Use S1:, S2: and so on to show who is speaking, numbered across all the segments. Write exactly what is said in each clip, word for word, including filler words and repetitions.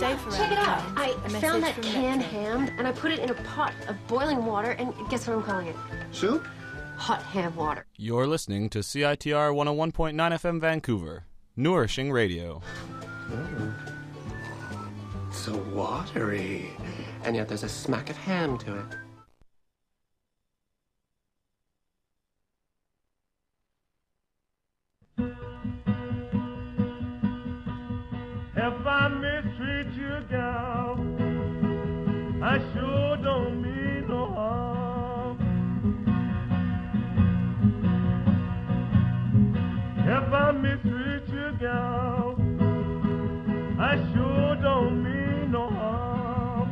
S1: safe around
S2: Check it out.
S1: town.
S2: I
S1: A message
S2: found that
S1: from
S2: canned
S1: Metro.
S2: ham, and I put it in a pot of boiling water, and guess what I'm calling it?
S3: Soup?
S2: Hot ham water.
S4: You're listening to C I T R one oh one point nine F M Vancouver, nourishing radio.
S3: Oh. So watery. And yet there's a smack of ham to it.
S5: If I mistreat you, gal, I sure don't mean no harm. If I mistreat you, gal, I sure don't mean no harm.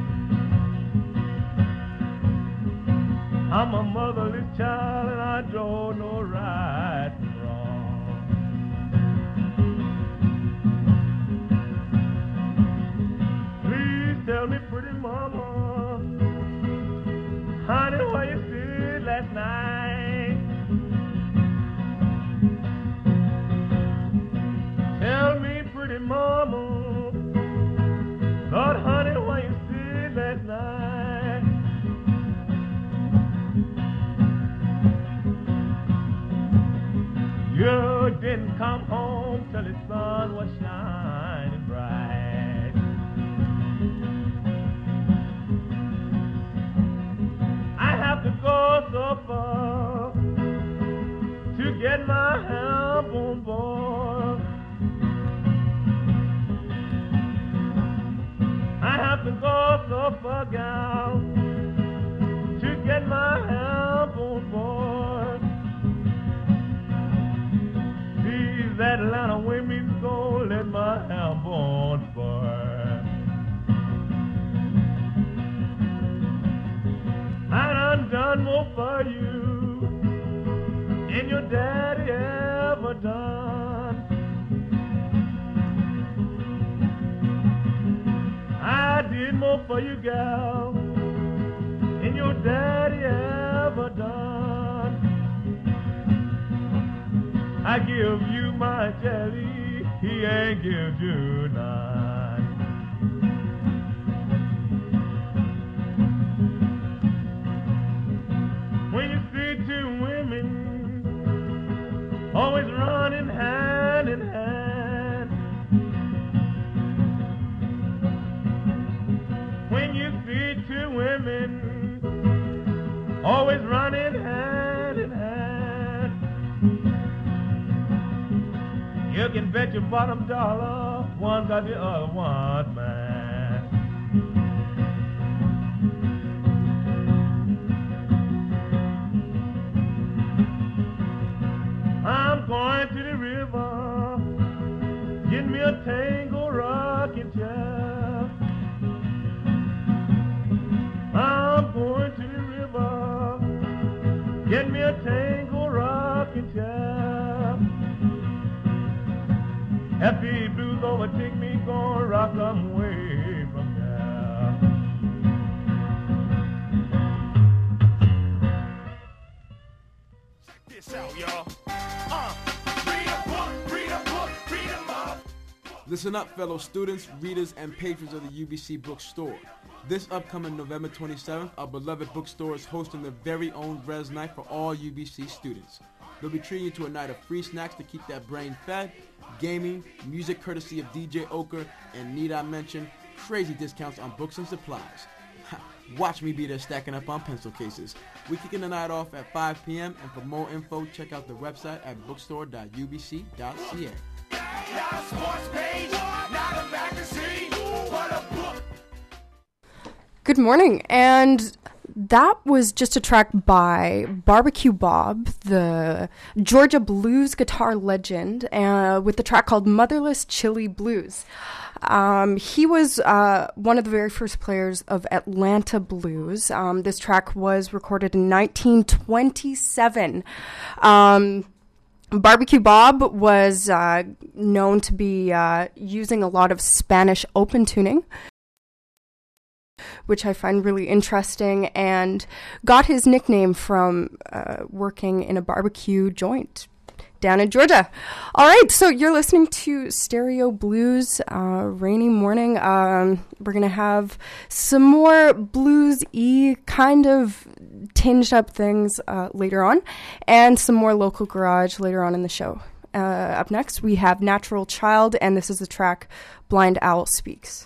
S5: I'm a motherless child and I don't know right and wrong. Please tell me, pretty mama, honey, where you stayed last night? Tell me, pretty mama, Lord, honey, where you stayed last night? You didn't come home till the sun was shining bright. I have to go so far to get my help on board. I have to go so far, gal, to get my help on board. These Atlanta women gon' let my help on board. I done done more for you than your daddy ever done. I did more for you, gal, than your daddy ever done. I give you my jelly, he ain't give you none. When you see two women always running hand in hand, when you see two women always running hand in hand, you can bet your bottom dollar one got the other one, man. I'm going to the river, get me a tango rocking chair. I'm going to the river, get me a tango rocking chair. Happy blues overtake me, gonna rock 'em way from there. Check this out, y'all. Uh, read a book, read a book, read 'em up.
S6: Listen up, fellow students, readers, and patrons of the U B C Bookstore. This upcoming November twenty-seventh, our beloved bookstore is hosting their very own Res Night for all U B C students. They'll be treating you to a night of free snacks to keep that brain fed, gaming, music courtesy of D J Oker, and need I mention, crazy discounts on books and supplies. Watch me be there stacking up on pencil cases. We're kicking the night off at five p.m. and for more info, check out the website at bookstore dot u b c dot c a.
S7: Good morning, and that was just a track by Barbecue Bob, the Georgia blues guitar legend, uh, with the track called Motherless Chili Blues. Um, he was uh, one of the very first players of Atlanta blues. Um, this track was recorded in nineteen twenty-seven. Um, Barbecue Bob was uh, known to be uh, using a lot of Spanish open tuning, which I find really interesting, and got his nickname from uh, working in a barbecue joint down in Georgia. All right, so you're listening to Stereo Blues, uh, rainy morning. Um, we're going to have some more blues-y kind of tinged up things uh, later on, and some more local garage later on in the show. Uh, up next, we have Natural Child, and this is the track Blind Owl Speaks.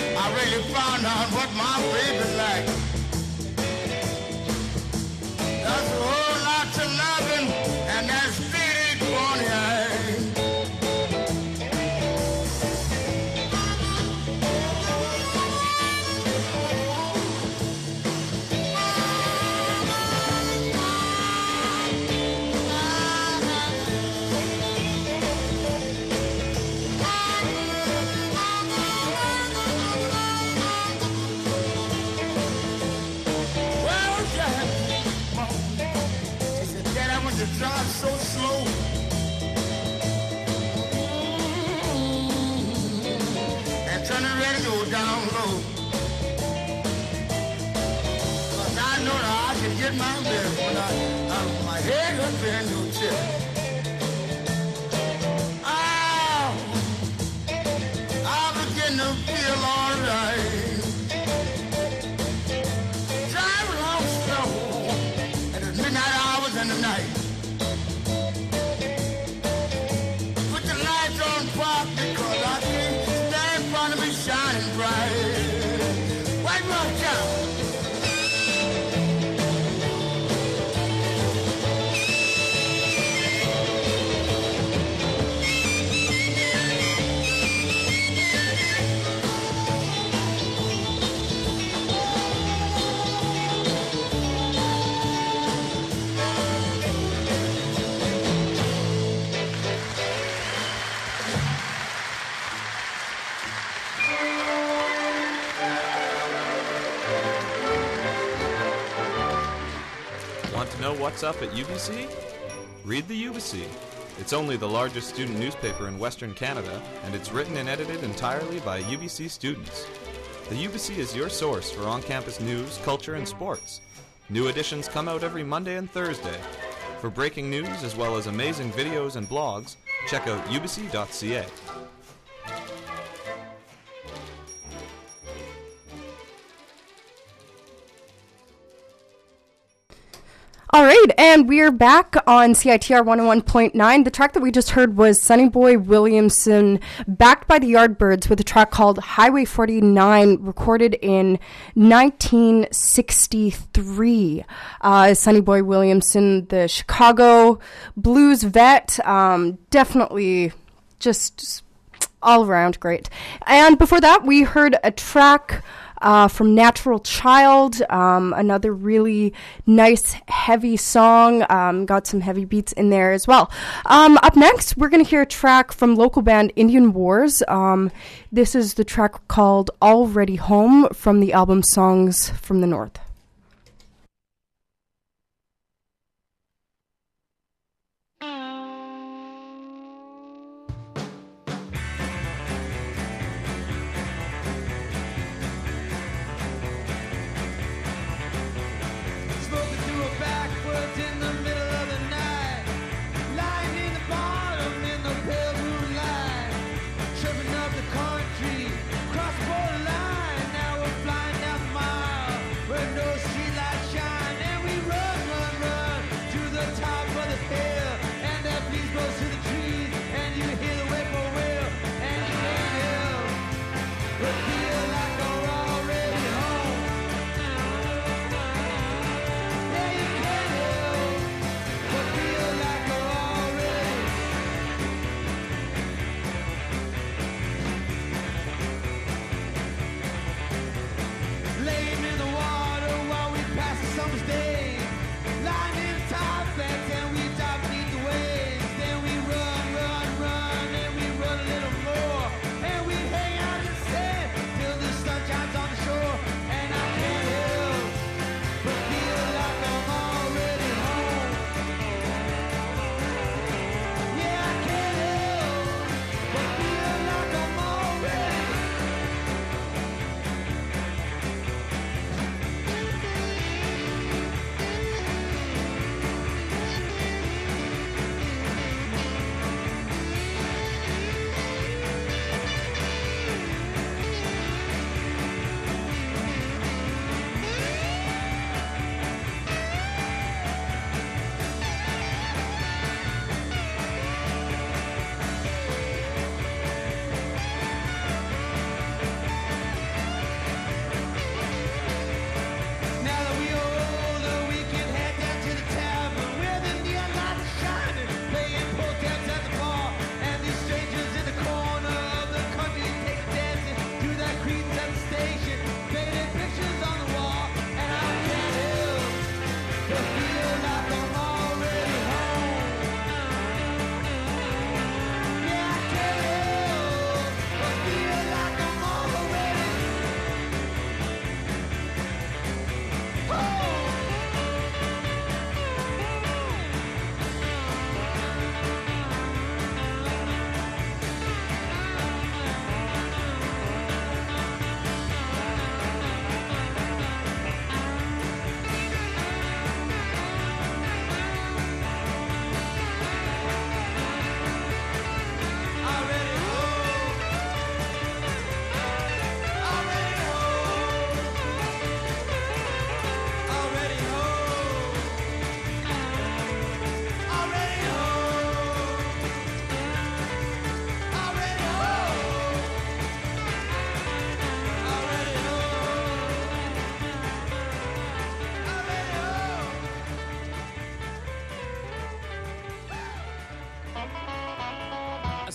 S1: found out what my baby like. and turn the radio down low. Cause I know that I can get my best when I, I my head up in your chest. Oh, I begin to feel alright. Drive along slow at the midnight hours in the night. Put the lights on pop because I can't stand in front of me shining bright. White Rock Town.
S4: Want to know what's up at U B C? Read the U B C. It's only the largest student newspaper in Western Canada, and it's written and edited entirely by U B C students. The U B C is your source for on-campus news, culture, and sports. New editions come out every Monday and Thursday. For breaking news as well as amazing videos and blogs, check out u b c dot c a.
S7: All right, and we're back on C I T R one oh one point nine. The track that we just heard was Sonny Boy Williamson, backed by the Yardbirds, with a track called Highway forty-nine, recorded in nineteen sixty-three. Uh, Sonny Boy Williamson, the Chicago blues vet, um, definitely just all around great. And before that, we heard a track Uh, from Natural Child, um, another really nice, heavy song. Um, got some heavy beats in there as well. Um, up next, we're going to hear a track from local band Indian Wars. Um, this is the track called Already Home from the album Songs from the North.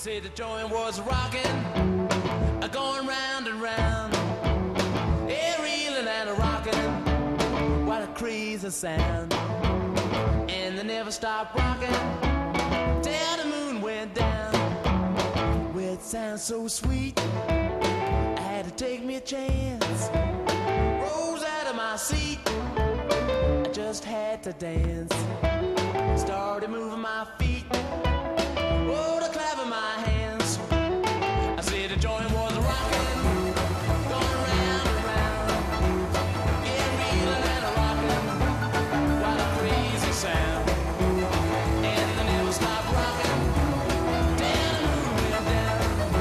S8: said the joint was rocking, a going round and round, yeah, reeling and a rocking, what a crazy sound. And they never stopped rocking till the moon went down. Well, it sounds so sweet, I had to take me a chance. Rose out of my seat, I just had to dance. Started moving my feet, oh, the clap of my hands. I said the joint was rocking, going round and round, yeah, reeling and a rocking, what a crazy sound. And they never stopped rocking till the moon went down.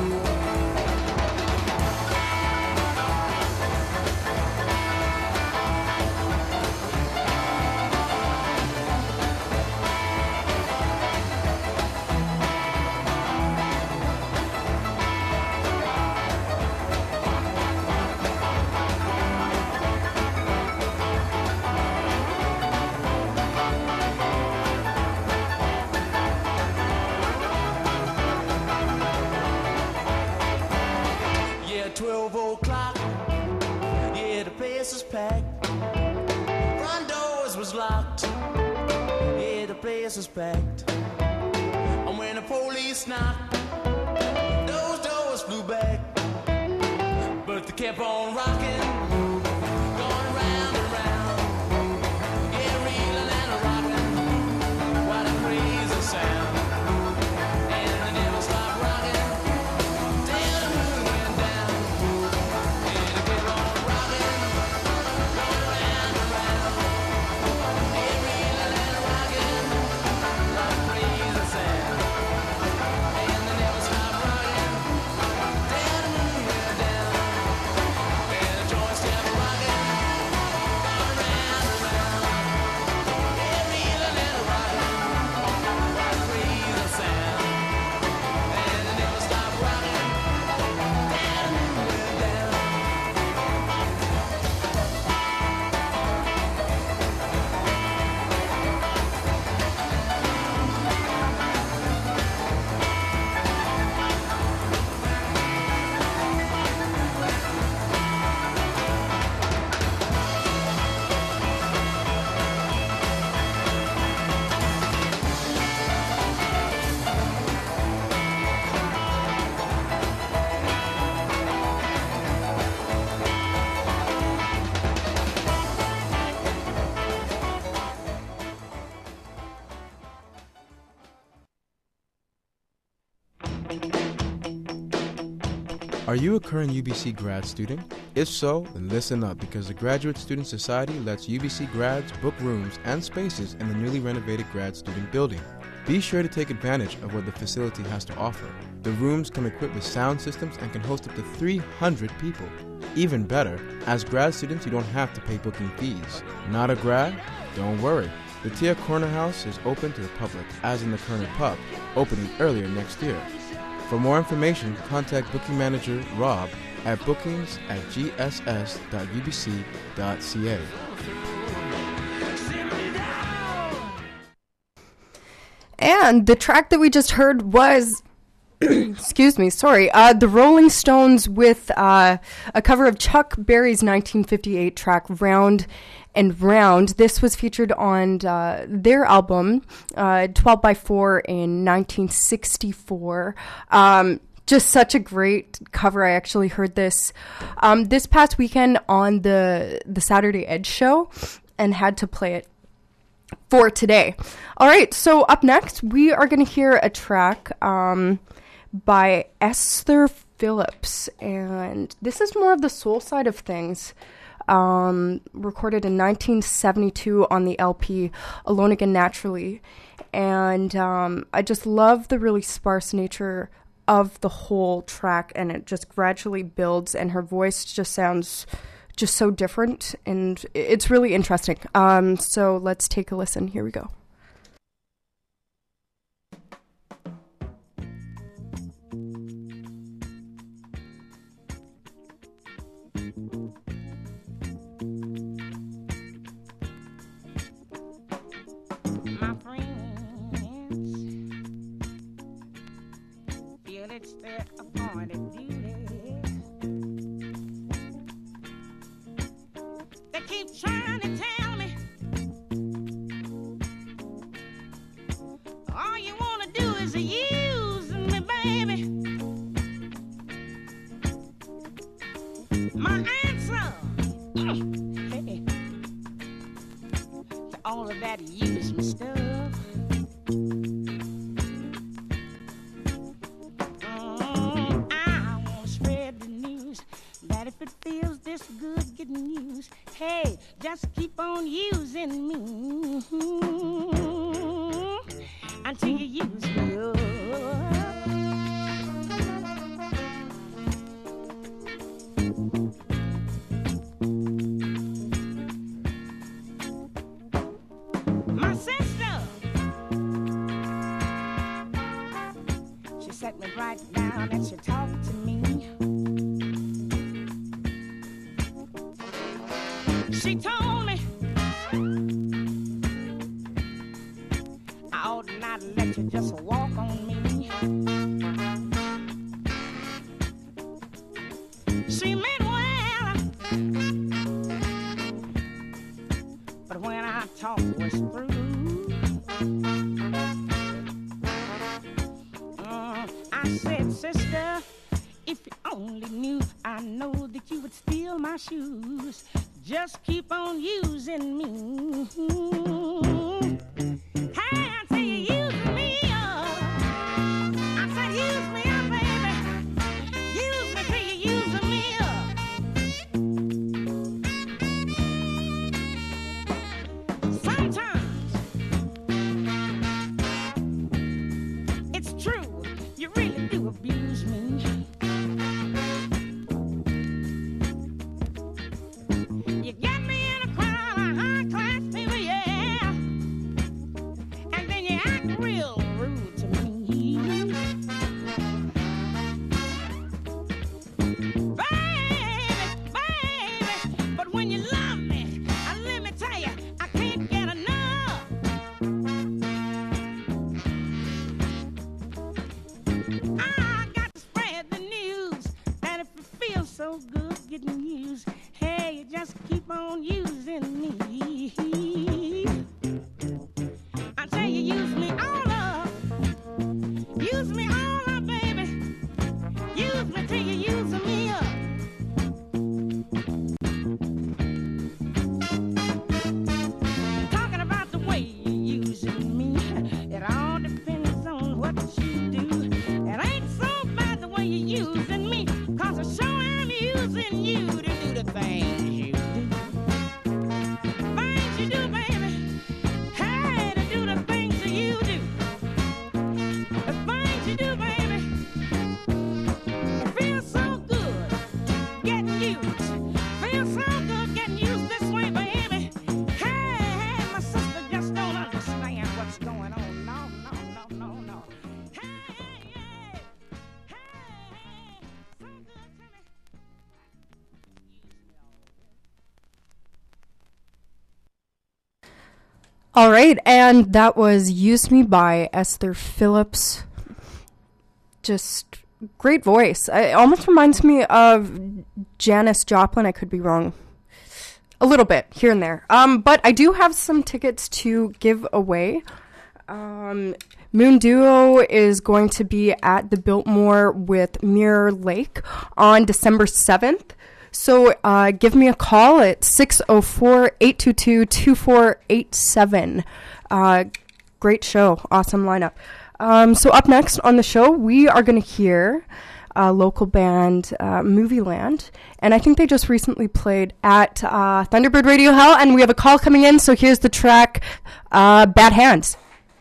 S8: twelve o'clock, yeah, the place was packed. Front doors was locked, yeah, the place was packed. And when the police knocked, those doors flew back. But they kept on rocking, going round and round, yeah, reeling and a rocking, what a crazy sound. And they never stopped rocking till the moon went down.
S6: Are you a current U B C grad student? If so, then listen up, because the Graduate Student Society lets U B C grads book rooms and spaces in the newly renovated grad student building. Be sure to take advantage of what the facility has to offer. The rooms come equipped with sound systems and can host up to three hundred people. Even better, as grad students you don't have to pay booking fees. Not a grad? Don't worry. The Tia Corner House is open to the public, as in the Kerner Pub, opening earlier next year. For more information, contact booking manager Rob at bookings at g s s dot u b c dot c a.
S7: And the track that we just heard was, excuse me, sorry, uh, the Rolling Stones with uh, a cover of Chuck Berry's nineteen fifty-eight track Round and Round. This was featured on uh, their album, uh, twelve by four in nineteen sixty-four. Um, just such a great cover. I actually heard this um, this past weekend on the, the Saturday Edge show and had to play it for today. All right, so up next, we are going to hear a track um, by Esther Phillips, and this is more of the soul side of things. Um, recorded in nineteen seventy-two on the L P Alone Again Naturally, and um, I just love the really sparse nature of the whole track, and it just gradually builds, and her voice just sounds just so different, and it's really interesting. Um, so let's take a listen. Here we go.
S9: My friends past their appointed duty. They keep trying to tell me all you wanna do is use me, baby. My answer hey, to all of that use me stuff, mm, I wanna spread the news that if it feels this good getting used, hey, just keep on using me until you use me up. My sister, she set me right down and she talked to me. She told me I ought not let you just walk on me. She meant well, but when our talk was through, uh, I said, sister, if you only knew, I know that you would steal my shoes. Just keep on using me. Hey, I tell you, use me up. I said, use me up, baby. Use me till you use me up. Sometimes it's true, you really do abuse me. You get me in a crowd of high-class people, yeah, and then you act real rude to me. Baby, baby, but when you love me, uh, let me tell you, I can't get enough. I got to spread the news that if it feels so good getting used, hey, you just keep on using me. I tell you, use me all up. Use me all up, baby. Use me till you use me up. Talking about the way you're using me, it all depends on what you do. It ain't so bad the way you're using me, 'cause I sure am using you to do the things you do. Things you do, baby. Hey, to do the things that you do. The things you do, baby. It feels so good getting used. Feels so good getting used this way, baby. Hey, hey, my sister just don't understand what's going on. No, no, no, no, no. Hey, hey, hey. Hey, so good to me.
S7: All right, and that was Use Me by Esther Phillips. Just great voice. It almost reminds me of Janis Joplin. I could be wrong a little bit here and there. Um, but I do have some tickets to give away. Um, Moon Duo is going to be at the Biltmore with Mirror Lake on December seventh. So uh, give me a call at six oh four, eight two two, two four eight seven. Uh, great show. Awesome lineup. Um, so up next on the show, we are going to hear a local band, uh, Movie Land. And I think they just recently played at uh, Thunderbird Radio Hell. And we have a call coming in. So here's the track, uh, Bad Hands.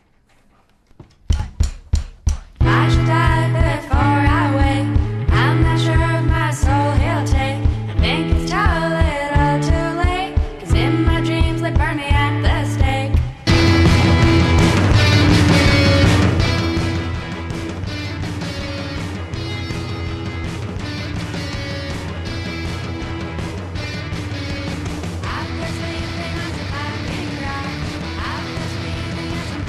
S10: I should die before I wake. I'm not sure of my soul he'll take. I think it's too little too late. 'Cause in my dreams they burn me at the stake. After sleeping I survived and cried. After sleeping I survived.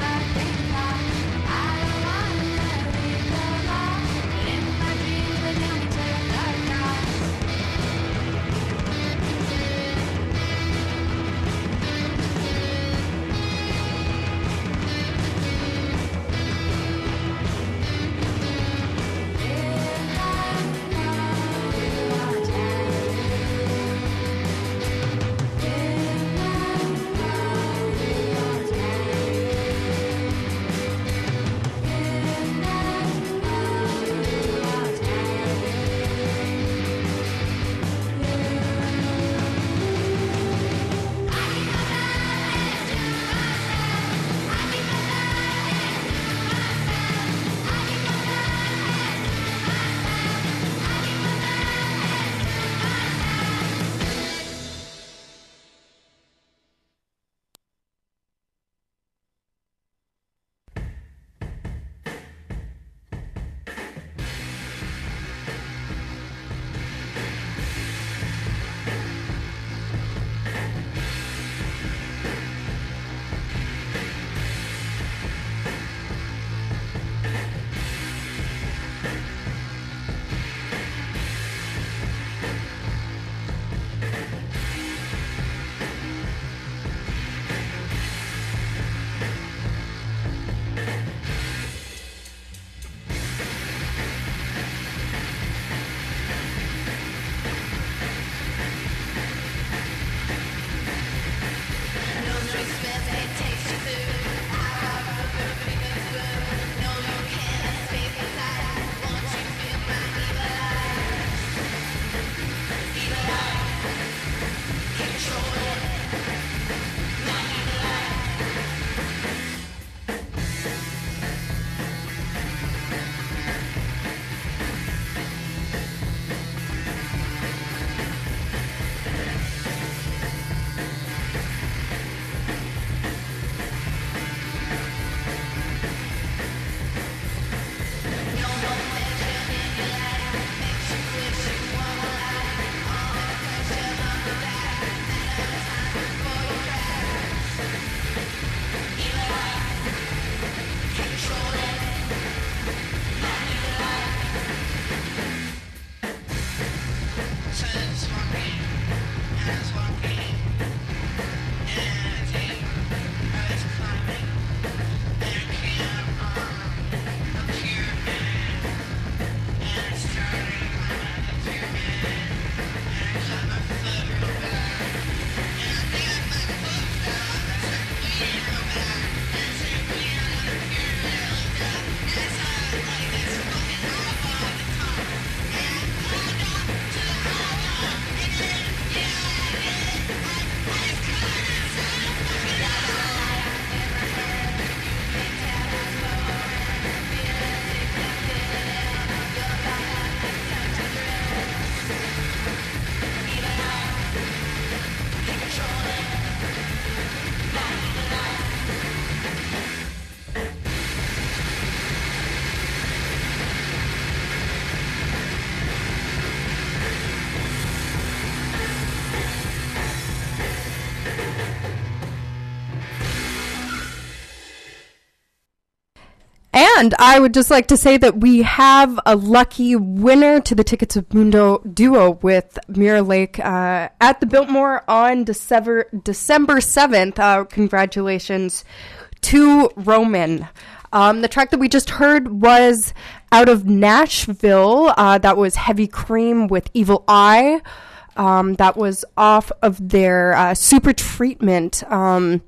S7: And I would just like to say that we have a lucky winner to the Tickets of Mundo duo with Mirror Lake uh, at the Biltmore on December December seventh. Uh, congratulations to Roman. Um, the track that we just heard was out of Nashville. Uh, that was Heavy Cream with Evil Eye. Um, that was off of their uh, Super Treatment. Um,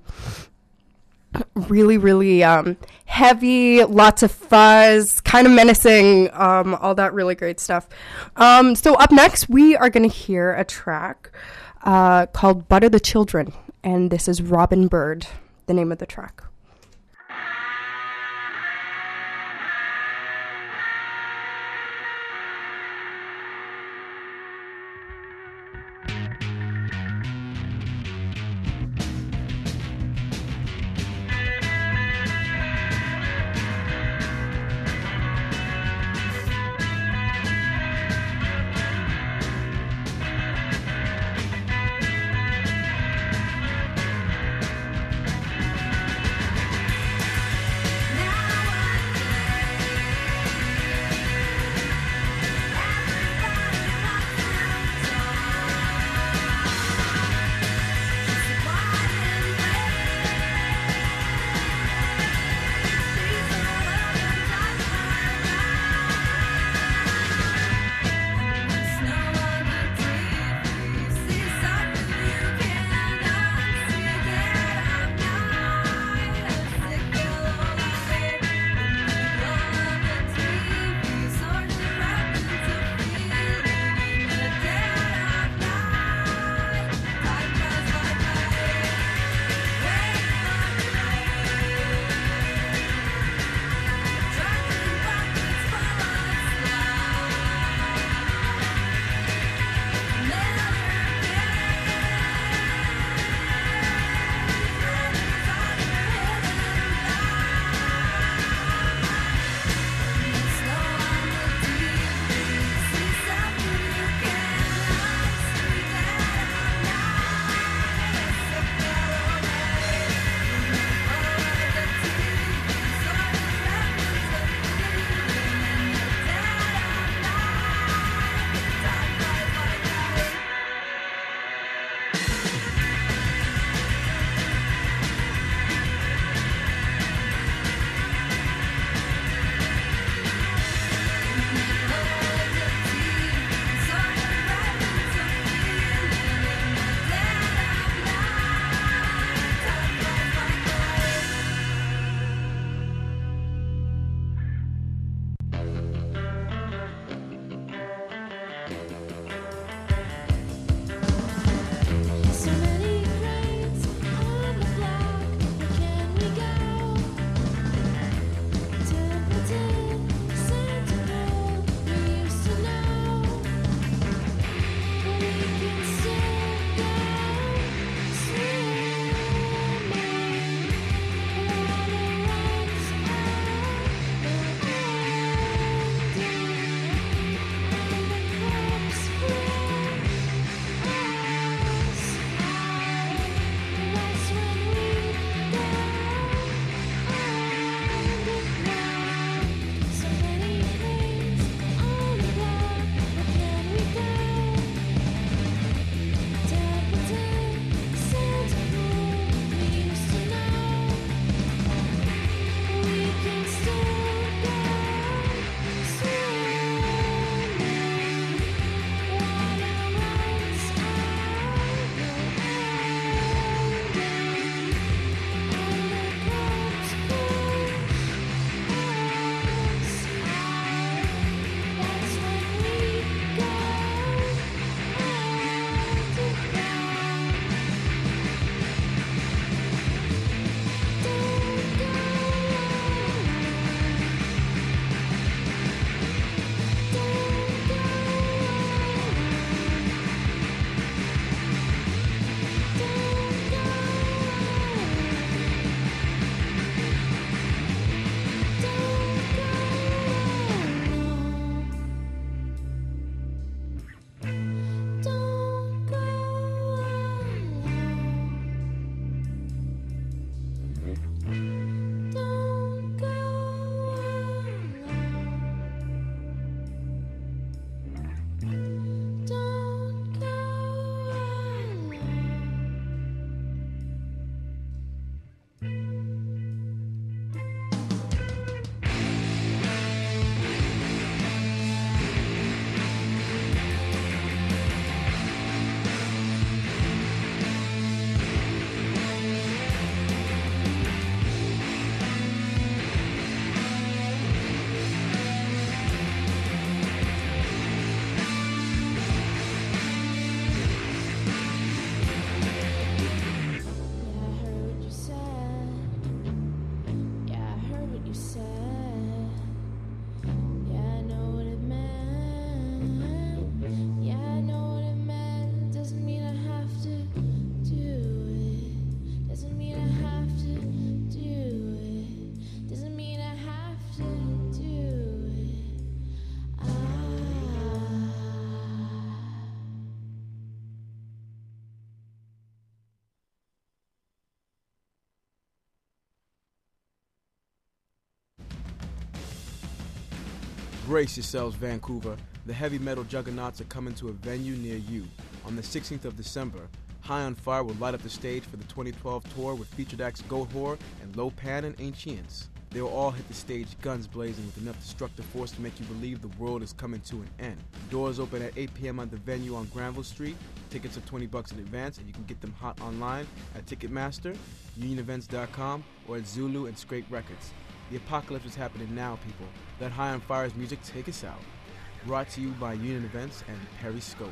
S7: really, really um, heavy, lots of fuzz, kind of menacing, um, all that really great stuff. Um, so up next, we are going to hear a track uh, called Butter the Children, and this is Robin Bird, the name of the track.
S10: Thank you.
S6: Brace yourselves, Vancouver. The heavy metal juggernauts are coming to a venue near you. On the sixteenth of December, High on Fire will light up the stage for the twenty twelve tour with featured acts Goat Whore and Lopan and Ancients. They will all hit the stage guns blazing with enough destructive force to make you believe the world is coming to an end. Doors open at eight p.m. at the venue on Granville Street. Tickets are twenty bucks in advance, and you can get them hot online at Ticketmaster, Union Events dot com, or at Zulu and Scrape Records. The apocalypse is happening now, people. Let High on Fire's music take us out. Brought to you by Union Events and Periscope.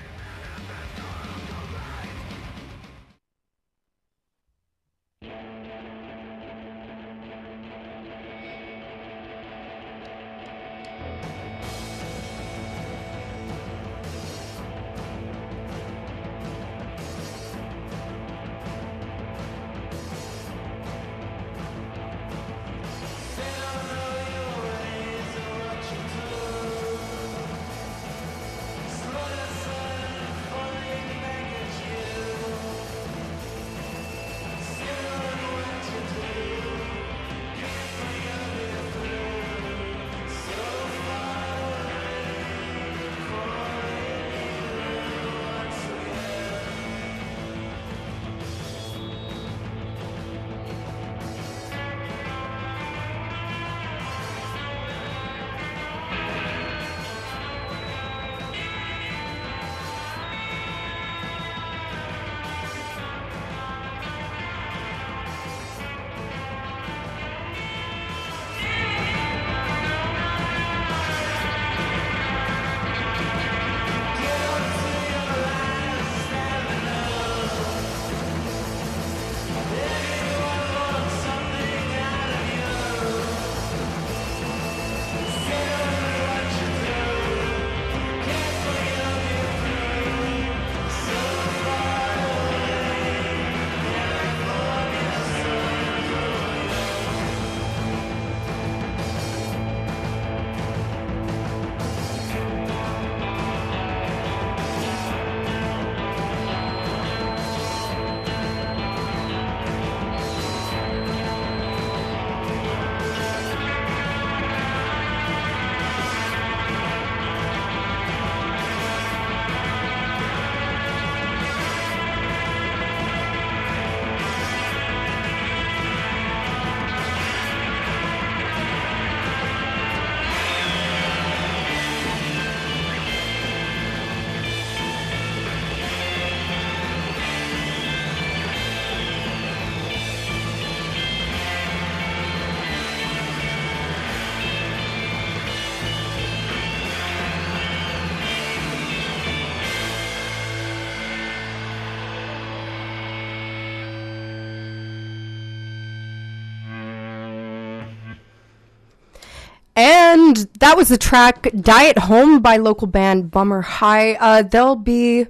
S7: And that was the track Diet Home by local band Bummer High. Uh, they'll be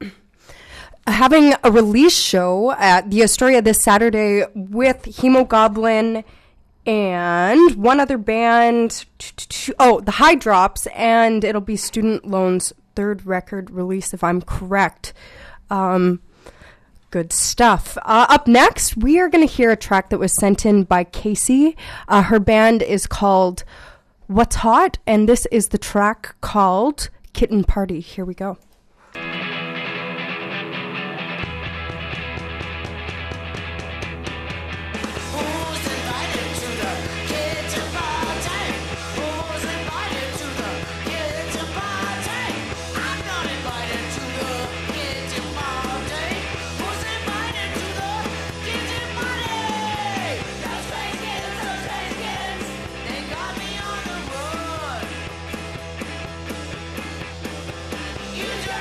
S7: having a release show at the Astoria this Saturday with Hemogoblin and one other band. Oh, the High Drops, and it'll be Student Loan's third record release, if I'm correct. Um, good stuff. Uh, up next, we are going to hear a track that was sent in by Casey. Uh, her band is called What's Hot, and this is the track called Kitten Party. Here we go.
S8: You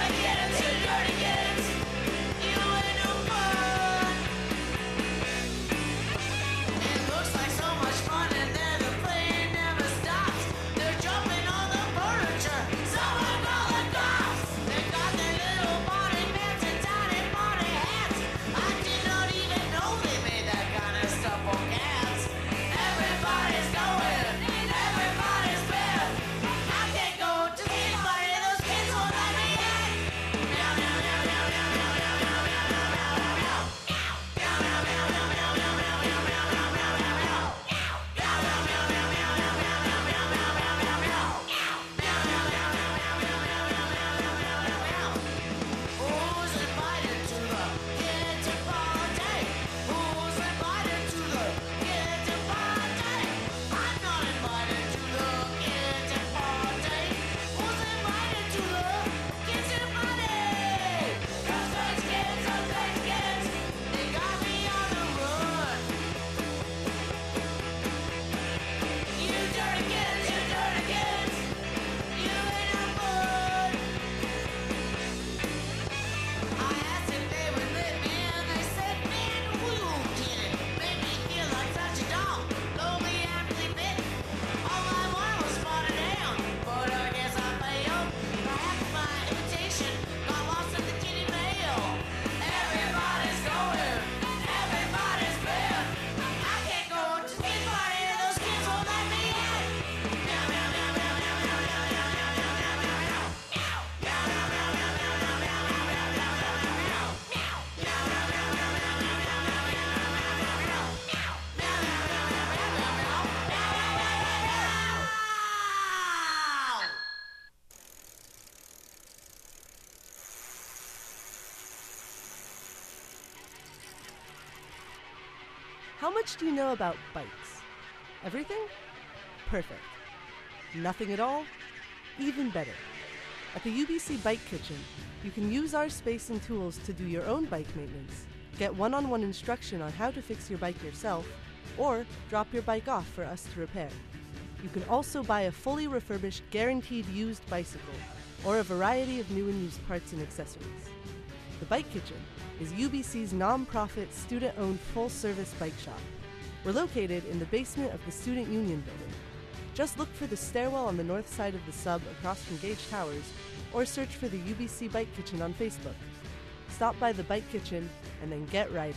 S11: How much do you know about bikes? Everything? Perfect. Nothing at all? Even better. At the U B C Bike Kitchen, you can use our space and tools to do your own bike maintenance, get one-on-one instruction on how to fix your bike yourself, or drop your bike off for us to repair. You can also buy a fully refurbished, guaranteed used bicycle, or a variety of new and used parts and accessories. The Bike Kitchen is U B C's non-profit, student-owned, full-service bike shop. We're located in the basement of the Student Union building. Just look for the stairwell on the north side of the sub across from Gage Towers, or search for the U B C Bike Kitchen on Facebook. Stop by the Bike Kitchen and then get riding.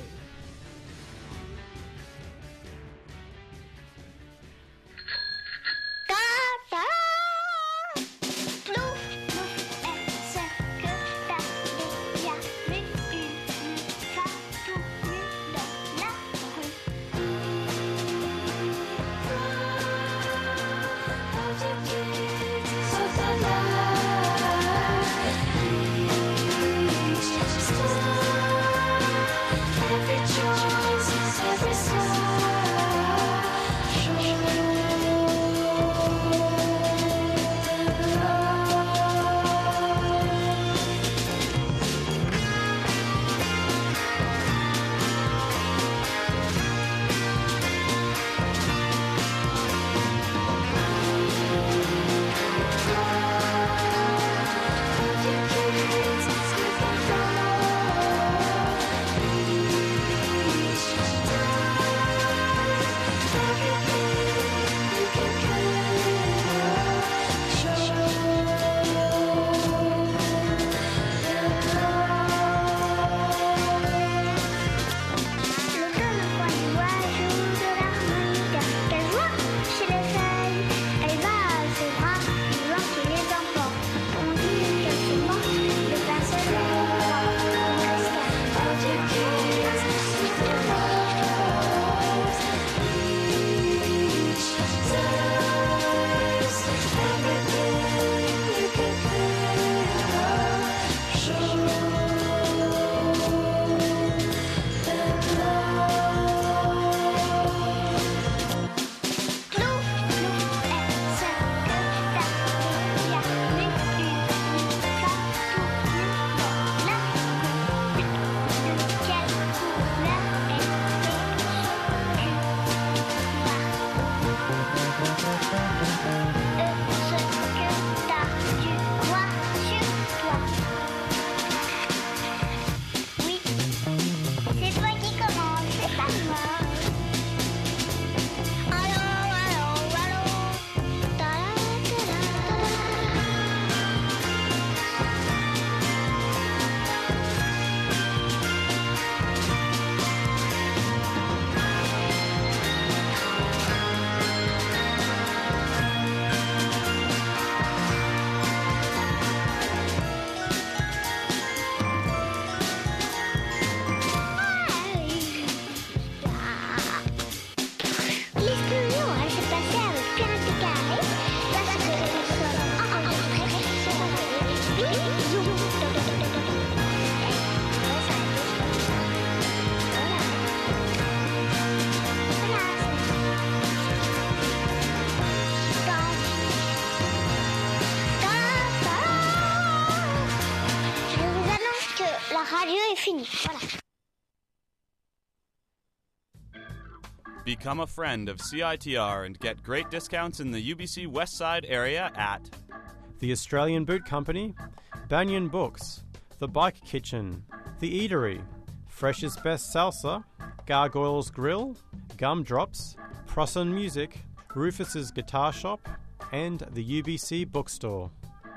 S4: Become a friend of C I T R and get great discounts in the U B C West Side area at
S12: the Australian Boot Company, Banyan Books, The Bike Kitchen, The Eatery, Fresh's Best Salsa, Gargoyles Grill, Gumdrops, Prosson Music, Rufus's Guitar Shop, and the U B C Bookstore.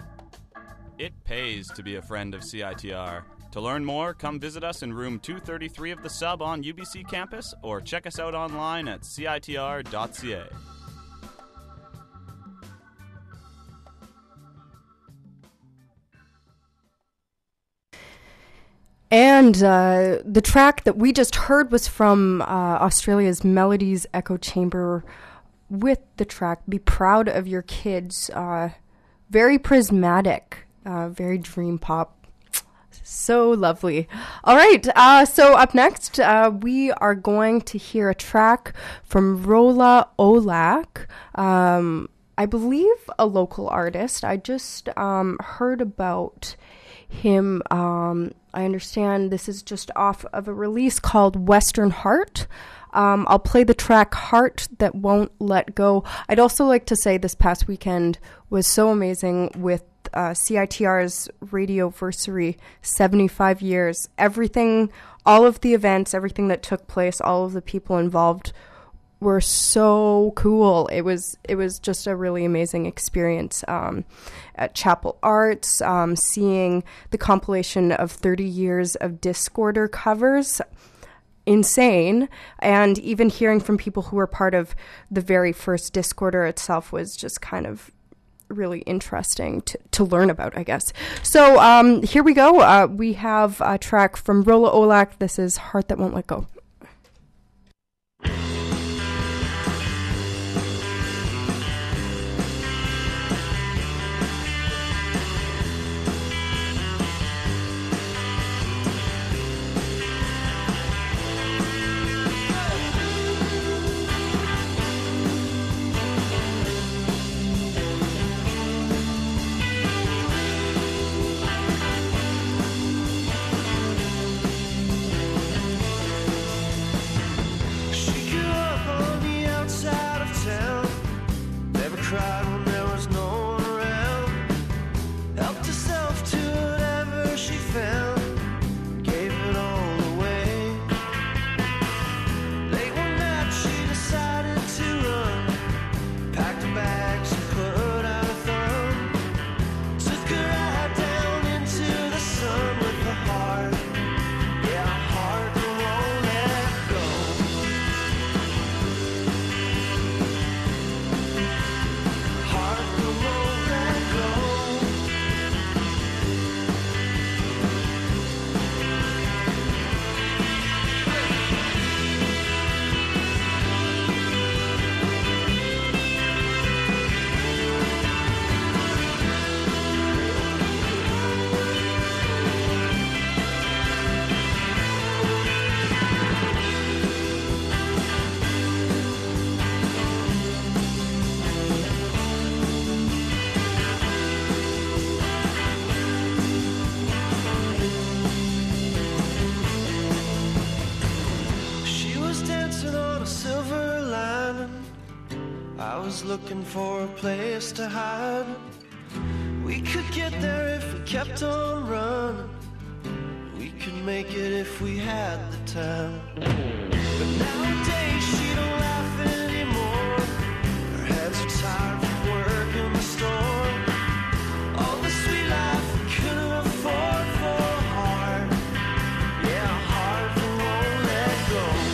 S4: It pays to be a friend of C I T R. To learn more, come visit us in room two thirty-three of the Sub on U B C campus, or check us out online at C I T R dot C A.
S7: And uh, the track that we just heard was from uh, Australia's Melodies Echo Chamber with the track Be Proud of Your Kids. Uh, very prismatic, uh, very dream pop. So lovely. All right. Uh, so up next, uh, we are going to hear a track from Rolla Olak. Um, I believe a local artist. I just um, heard about him. Um, I understand this is just off of a release called Western Heart. Um, I'll play the track Heart That Won't Let Go. I'd also like to say this past weekend was so amazing with uh, C I T R's Radioversary, seventy-five years. Everything, all of the events, everything that took place, all of the people involved were so cool. It was it was just a really amazing experience um, at Chapel Arts, um, seeing the compilation of thirty years of Discorder covers. Insane. And even hearing from people who were part of the very first Discorder itself was just kind of really interesting to, to learn about, I guess. So um, here we go. Uh, we have a track from Rolla Olak. This is Heart That Won't Let Go.
S13: Looking for a place to hide. We could get there if we kept on running. We could make it if we had the time. But nowadays she don't laugh anymore. Her hands are tired from work in the store. All the sweet life we couldn't afford for a heart. Yeah, a heart that won't let go.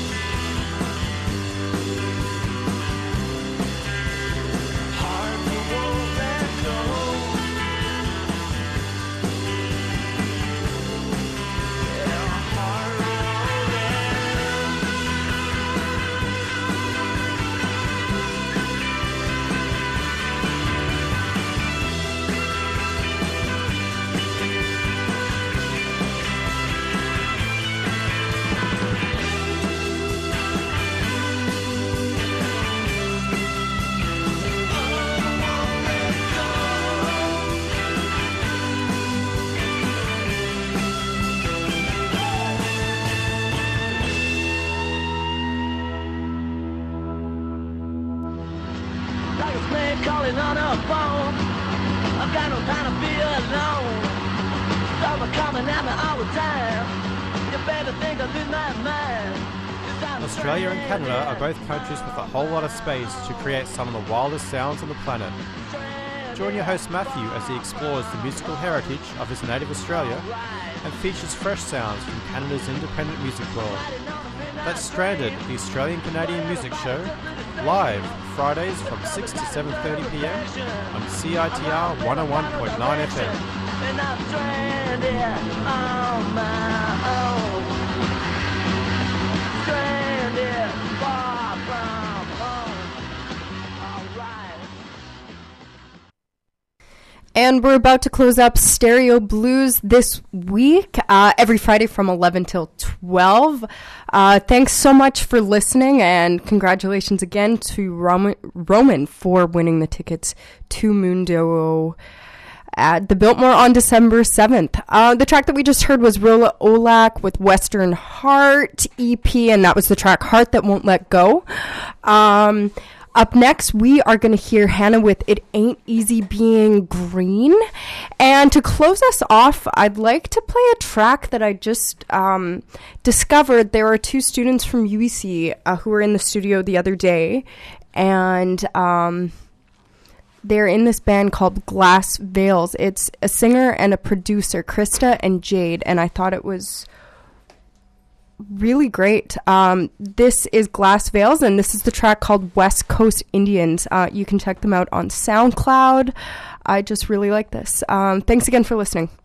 S8: Calling on her phone, I've got no time to be alone. Thoughts are coming at me all the time. You better think I lose my mind.
S12: Australia and Canada are both countries with a whole lot of space to create some of the wildest sounds on the planet. Join your host Matthew as he explores the musical heritage of his native Australia and features fresh sounds from Canada's independent music world. That's Stranded, the Australian-Canadian music show, live Fridays from six to seven thirty p m on C I T R one oh one point nine F M.
S8: And I'm stranded on my own. Stranded far from home. All right.
S7: And we're about to close up Stereo Blues this week, uh, every Friday from eleven till twelve. Uh, thanks so much for listening, and congratulations again to Roman, Roman for winning the tickets to Mundo at the Biltmore on December seventh. Uh, the track that we just heard was Rilla Olak with Western Heart E P, and that was the track Heart That Won't Let Go. Um... Up next, we are going to hear Hannah with It Ain't Easy Being Green. And to close us off, I'd like to play a track that I just um, discovered. There are two students from U B C uh, who were in the studio the other day. And um, they're in this band called Glass Veils. It's a singer and a producer, Krista and Jade. And I thought it was really great. Um, this is Glass Veils, and this is the track called West Coast Indians. Uh, you can check them out on SoundCloud. I just really like this. Um, thanks again for listening.